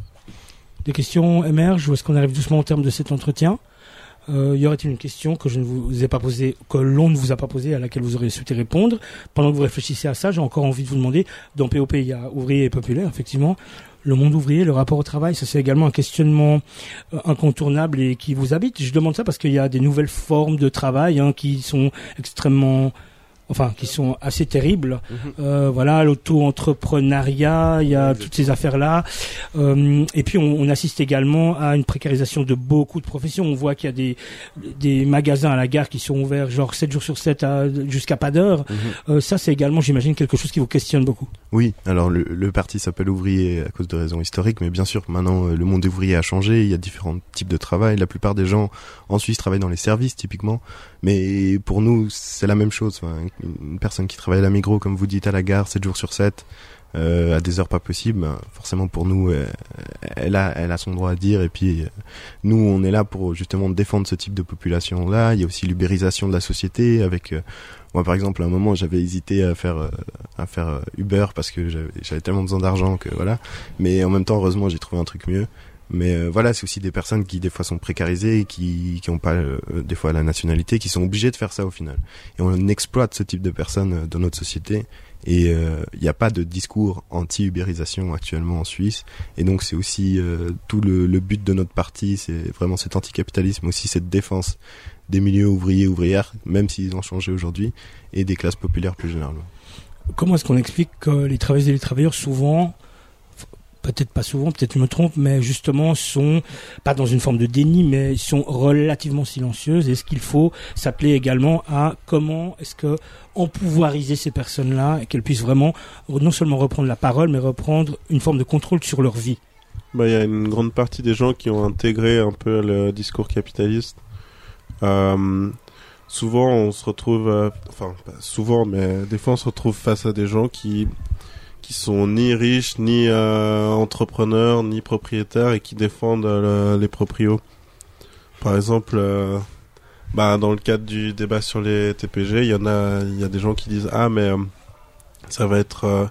Des questions émergent ou est-ce qu'on arrive doucement au terme de cet entretien? Euh, y aurait-il une question que je ne vous ai pas posée, que l'on ne vous a pas posée, à laquelle vous auriez souhaité répondre? Pendant que vous réfléchissez à ça, j'ai encore envie de vous demander, dans P O P, il y a ouvrier et populaire, effectivement. Le monde ouvrier, le rapport au travail, ça c'est également un questionnement euh, incontournable et qui vous habite. Je demande ça parce qu'il y a des nouvelles formes de travail hein, qui sont extrêmement... enfin qui sont assez terribles. Mmh. Euh, voilà, l'auto-entrepreneuriat, il y a Exactement. Toutes ces affaires-là. Euh, et puis on, on assiste également à une précarisation de beaucoup de professions. On voit qu'il y a des des magasins à la gare qui sont ouverts genre sept jours sur sept à, jusqu'à pas d'heure. Mmh. Euh, ça c'est également, j'imagine, quelque chose qui vous questionne beaucoup. Oui, alors le, le parti s'appelle Ouvrier à cause de raisons historiques, mais bien sûr maintenant le monde ouvrier a changé, il y a différents types de travail. La plupart des gens en Suisse travaillent dans les services typiquement, mais pour nous c'est la même chose. Enfin, une personne qui travaille à la Migros, comme vous dites, à la gare, sept jours sur sept, euh, à des heures pas possibles, ben, forcément pour nous, euh, elle a, elle a son droit à dire. Et puis, euh, nous, on est là pour justement défendre ce type de population-là. Il y a aussi l'ubérisation de la société. Avec, euh, moi, par exemple, à un moment, j'avais hésité à faire, euh, à faire euh, Uber parce que j'avais, j'avais tellement besoin d'argent que voilà. Mais en même temps, heureusement, j'ai trouvé un truc mieux. Mais euh, voilà, c'est aussi des personnes qui des fois sont précarisées, qui qui ont pas euh, des fois la nationalité, qui sont obligées de faire ça au final. Et on exploite ce type de personnes euh, dans notre société. Et il euh, n'y a pas de discours anti-ubérisation actuellement en Suisse. Et donc c'est aussi euh, tout le, le but de notre parti, c'est vraiment cet anticapitalisme, aussi cette défense des milieux ouvriers, ouvrières, même s'ils ont changé aujourd'hui, et des classes populaires plus généralement. Comment est-ce qu'on explique que les travailleuses et les travailleurs souvent, peut-être pas souvent, peut-être je me trompe, mais justement sont pas dans une forme de déni, mais sont relativement silencieuses. Est-ce qu'il faut s'appeler également à comment est-ce que empouvoiriser ces personnes-là et qu'elles puissent vraiment non seulement reprendre la parole, mais reprendre une forme de contrôle sur leur vie? Bah, il y a une grande partie des gens qui ont intégré un peu le discours capitaliste. Euh, souvent, on se retrouve, euh, enfin pas souvent, mais des fois, on se retrouve face à des gens qui qui sont ni riches, ni euh, entrepreneurs, ni propriétaires et qui défendent euh, les proprios. Par exemple, euh, bah, dans le cadre du débat sur les T P G, il y en a, il y a des gens qui disent ah mais euh, ça va être euh,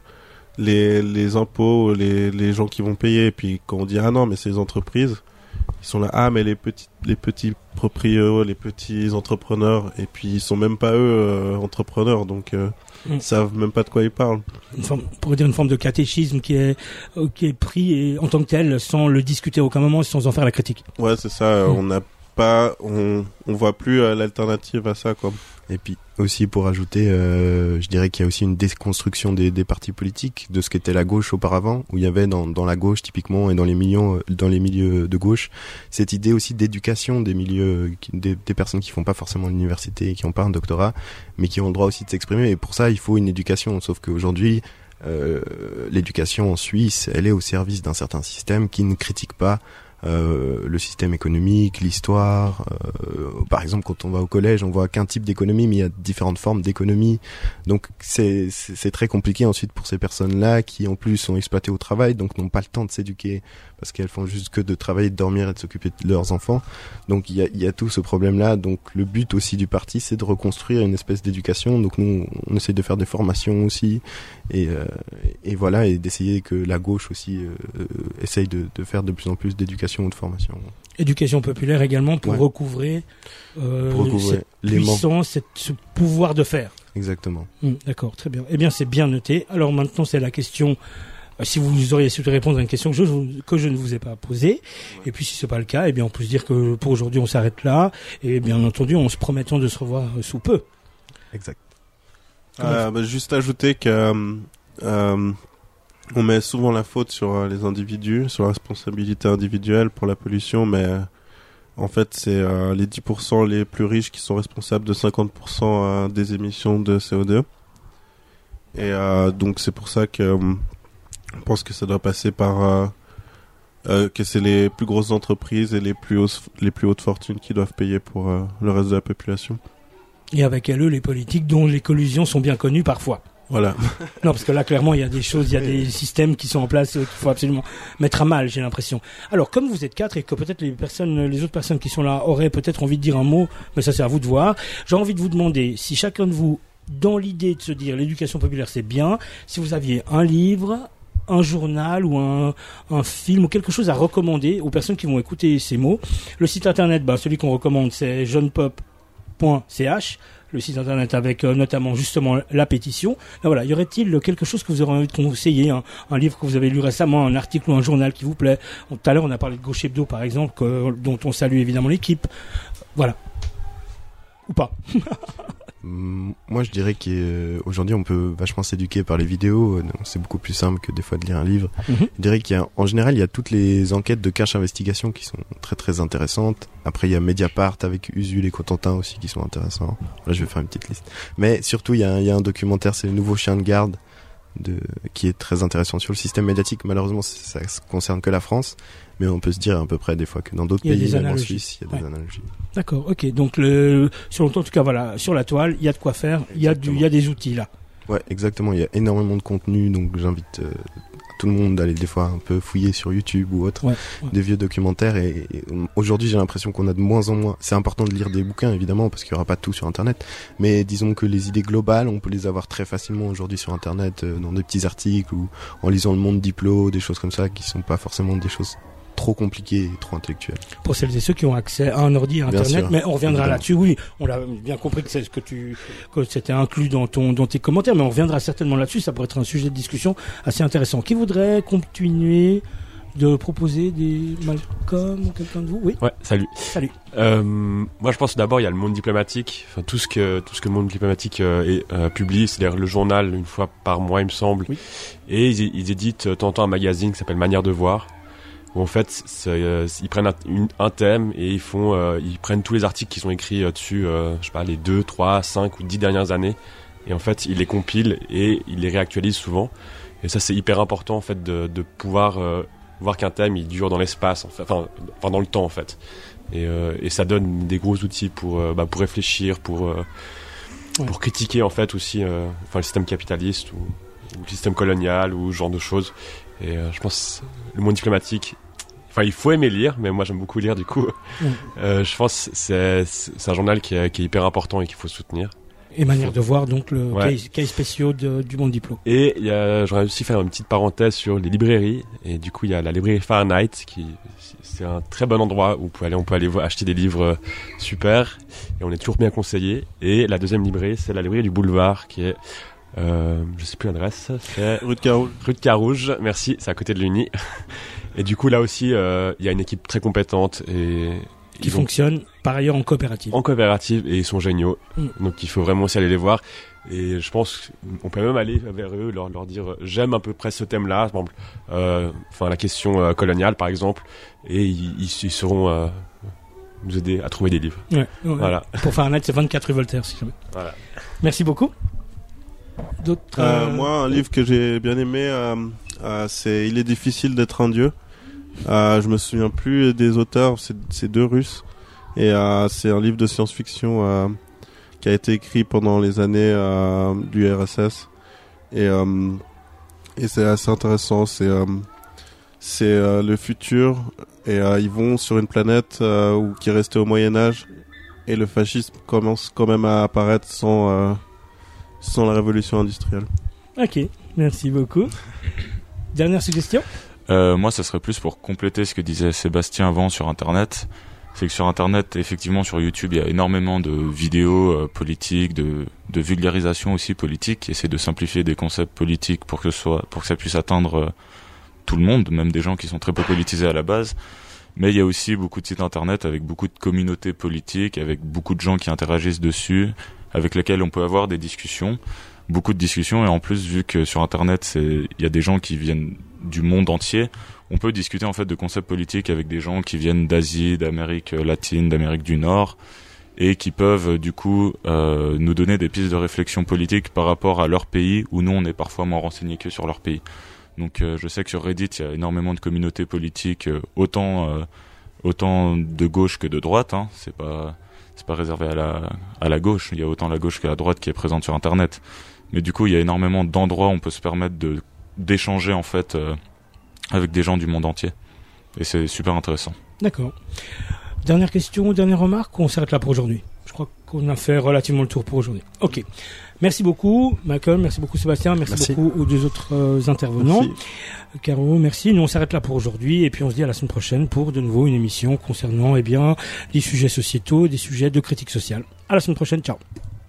les les impôts, les les gens qui vont payer. Et puis quand on dit ah non mais c'est les entreprises, ils sont là ah mais les petits les petits proprios, les petits entrepreneurs. Et puis ils sont même pas eux euh, entrepreneurs donc. Euh, Ils ne savent même pas de quoi ils parlent. Une forme, on pourrait dire une forme de catéchisme qui est, qui est pris et, en tant que tel sans le discuter à aucun moment, sans en faire la critique. Ouais, c'est ça. Mmh. On n'a pas, on, on voit plus euh, l'alternative à ça, quoi. Et puis aussi pour ajouter, euh, je dirais qu'il y a aussi une déconstruction des, des partis politiques, de ce qu'était la gauche auparavant, où il y avait dans, dans la gauche typiquement et dans les milieux, dans les milieux de gauche, cette idée aussi d'éducation des milieux, des, des personnes qui font pas forcément l'université, qui ont pas un doctorat, mais qui ont le droit aussi de s'exprimer. Et pour ça, il faut une éducation. Sauf qu'aujourd'hui, euh, l'éducation en Suisse, elle est au service d'un certain système qui ne critique pas Euh, le système économique, l'histoire. Euh, par exemple, quand on va au collège, on voit qu'un type d'économie, mais il y a différentes formes d'économie. Donc, c'est, c'est, c'est très compliqué ensuite pour ces personnes-là qui, en plus, sont exploitées au travail, donc n'ont pas le temps de s'éduquer parce qu'elles font juste que de travailler, de dormir et de s'occuper de leurs enfants. Donc, il y a, il y a tout ce problème-là. Donc, le but aussi du parti, c'est de reconstruire une espèce d'éducation. Donc, nous, on essaie de faire des formations aussi, et, euh, et voilà, et d'essayer que la gauche aussi euh, euh, essaye de, de faire de plus en plus d'éducation ou de formation. Éducation populaire également pour ouais. recouvrer, euh, pour recouvrer cette puissance, cette, ce pouvoir de faire. Exactement. Mmh, d'accord, très bien. Eh bien, c'est bien noté. Alors maintenant, c'est la question. Euh, si vous auriez su répondre à une question que je, que je ne vous ai pas posée, ouais. Et puis si c'est pas le cas, eh bien, on peut se dire que pour aujourd'hui, on s'arrête là. Et bien entendu, en se promettant de se revoir sous peu. Exact. Euh, bah, juste ajouter que euh, on met souvent la faute sur euh, les individus, sur la responsabilité individuelle pour la pollution, mais euh, en fait, c'est euh, les dix pour cent les plus riches qui sont responsables de cinquante pour cent euh, des émissions de C O deux. Et euh, donc, c'est pour ça que euh, on pense que ça doit passer par euh, euh, que c'est les plus grosses entreprises et les plus hautes, les plus hautes fortunes qui doivent payer pour euh, le reste de la population. Et avec elles, les politiques dont les collusions sont bien connues parfois. Voilà. Non, parce que là, clairement, il y a des choses, il y a des systèmes qui sont en place euh, qu'il faut absolument mettre à mal, j'ai l'impression. Alors, comme vous êtes quatre et que peut-être les personnes, les autres personnes qui sont là auraient peut-être envie de dire un mot, mais ça, c'est à vous de voir. J'ai envie de vous demander si chacun de vous, dans l'idée de se dire l'éducation populaire, c'est bien, si vous aviez un livre, un journal ou un, un film ou quelque chose à recommander aux personnes qui vont écouter ces mots. Le site internet, bah, celui qu'on recommande, c'est jeunepop point c h. Le site internet avec euh, notamment justement la pétition. Là, voilà, y aurait-il quelque chose que vous aurez envie de conseiller, un, un livre que vous avez lu récemment, un article ou un journal qui vous plaît? Tout à l'heure, on a parlé de Gauche Hebdo, par exemple, que, dont on salue évidemment l'équipe. Voilà. Ou pas. Moi, je dirais qu'aujourd'hui, on peut vachement s'éduquer par les vidéos. C'est beaucoup plus simple que des fois de lire un livre. Mm-hmm. Je dirais qu'il y a, en général, il y a toutes les enquêtes de Cache Investigation qui sont très très intéressantes. Après, il y a Mediapart avec Usul et Cotentin aussi qui sont intéressants. Là, je vais faire une petite liste. Mais surtout, il y a, il y a un documentaire, c'est Le Nouveau Chien de Garde, de, qui est très intéressant sur le système médiatique. Malheureusement, ça ne concerne que la France. Mais on peut se dire à peu près des fois que dans d'autres pays, même en Suisse, il y a des ouais. analogies. D'accord, ok. Donc, le, sur le temps, en tout cas, voilà, sur la toile, il y a de quoi faire, il y a du, il y a des outils là. Ouais, exactement. Il y a énormément de contenu, donc j'invite euh, tout le monde d'aller des fois un peu fouiller sur YouTube ou autre, ouais, ouais. des vieux documentaires. Et, et aujourd'hui, j'ai l'impression qu'on a de moins en moins. C'est important de lire des bouquins, évidemment, parce qu'il y aura pas tout sur Internet. Mais disons que les idées globales, on peut les avoir très facilement aujourd'hui sur Internet, euh, dans des petits articles ou en lisant Le Monde Diplo, des choses comme ça, qui sont pas forcément des choses trop compliqué et trop intellectuel. Pour celles et ceux qui ont accès à un ordi, à Internet, mais on reviendra Évidemment. là-dessus. Oui, on l'a bien compris que c'est ce que tu, que c'était inclus dans ton, dans tes commentaires, mais on reviendra certainement là-dessus. Ça pourrait être un sujet de discussion assez intéressant. Qui voudrait continuer de proposer des Malcolm ou quelqu'un de vous? Oui. Ouais. Salut. Salut. Euh, moi, je pense d'abord il y a Le Monde Diplomatique. Enfin, tout ce que tout ce que Le Monde Diplomatique euh, est, euh, publie, c'est-à-dire le journal une fois par mois, il me semble. Oui. Et ils, ils éditent euh, de temps en temps un magazine qui s'appelle Manière de voir. Où en fait, c'est, euh, ils prennent un, une, un thème et ils font, euh, ils prennent tous les articles qui sont écrits euh, dessus, euh, je sais pas, les deux, trois, cinq ou dix dernières années, et en fait, ils les compilent et ils les réactualisent souvent. Et ça, c'est hyper important en fait de, de pouvoir euh, voir qu'un thème il dure dans l'espace, en fait, enfin, enfin dans le temps en fait. Et, euh, et ça donne des gros outils pour, euh, bah, pour réfléchir, pour, euh, ouais. pour critiquer en fait aussi, euh, enfin le système capitaliste ou, ou le système colonial ou ce genre de choses. Et euh, je pense Le Monde Diplomatique, enfin il faut aimer lire, mais moi j'aime beaucoup lire du coup. Mmh. Euh, je pense que c'est, c'est un journal qui est, qui est hyper important et qu'il faut soutenir. Et Manière de voir, donc le ouais. cas spéciaux de, du Monde Diplo. Et il y a, j'aurais aussi faire une petite parenthèse sur les librairies. Et du coup il y a la librairie Fahrenheit, qui c'est un très bon endroit où on peut aller, on peut aller voir, acheter des livres super. Et on est toujours bien conseillé. Et la deuxième librairie, c'est la librairie du Boulevard, qui est Euh, je sais plus l'adresse, c'est rue de Carouge. Rue de Carouge, merci, c'est à côté de l'Uni. Et du coup là aussi, il euh, y a une équipe très compétente et qui fonctionne par ailleurs en coopérative. En coopérative et ils sont géniaux. Mm. Donc il faut vraiment aussi aller les voir. Et je pense qu'on peut même aller vers eux, leur, leur dire j'aime à peu près ce thème-là, par exemple, euh, enfin la question euh, coloniale par exemple, et ils, ils, ils sauront euh, nous aider à trouver des livres. Ouais, ouais. Voilà. Pour Fahrenheit, c'est vingt-quatre rue Voltaire, si jamais. Voilà. Merci beaucoup. D'autres, euh, euh... moi, un livre que j'ai bien aimé, euh, euh, c'est Il est difficile d'être un dieu. Euh, je me souviens plus des auteurs, c'est, c'est deux Russes. Et euh, c'est un livre de science-fiction euh, qui a été écrit pendant les années euh, du R S S. Et, euh, et c'est assez intéressant. C'est, euh, c'est euh, le futur. Et euh, ils vont sur une planète euh, où, qui est restée au Moyen-Âge. Et le fascisme commence quand même à apparaître sans... Euh, sans la révolution industrielle. Ok, merci beaucoup. Dernière suggestion ? euh, Moi, ça serait plus pour compléter ce que disait Sébastien avant sur Internet. C'est que sur Internet, effectivement, sur YouTube, il y a énormément de vidéos euh, politiques, de, de vulgarisation aussi politique, qui essaient de simplifier des concepts politiques pour que, ce soit, pour que ça puisse atteindre euh, tout le monde, même des gens qui sont très peu politisés à la base. Mais il y a aussi beaucoup de sites Internet avec beaucoup de communautés politiques, avec beaucoup de gens qui interagissent dessus, avec lesquels on peut avoir des discussions, beaucoup de discussions, et en plus, vu que sur Internet, c'est, il y a des gens qui viennent du monde entier, on peut discuter en fait de concepts politiques avec des gens qui viennent d'Asie, d'Amérique latine, d'Amérique du Nord, et qui peuvent du coup euh, nous donner des pistes de réflexion politique par rapport à leur pays, où nous on est parfois moins renseignés que sur leur pays. Donc euh, je sais que sur Reddit, il y a énormément de communautés politiques, euh, autant euh, autant de gauche que de droite, hein, c'est pas c'est pas réservé à la à la gauche. Il y a autant la gauche que la droite qui est présente sur Internet. Mais du coup, il y a énormément d'endroits où on peut se permettre de d'échanger en fait euh, avec des gens du monde entier. Et c'est super intéressant. D'accord. Dernière question, dernière remarque, on s'arrête là pour aujourd'hui. Je crois qu'on a fait relativement le tour pour aujourd'hui. Ok. Merci beaucoup, Malcolm. Merci beaucoup, Sébastien. Merci, merci. beaucoup aux deux autres euh, intervenants. Merci. Caro, merci. Nous, on s'arrête là pour aujourd'hui. Et puis, on se dit à la semaine prochaine pour de nouveau une émission concernant, eh bien, des sujets sociétaux, des sujets de critique sociale. À la semaine prochaine. Ciao.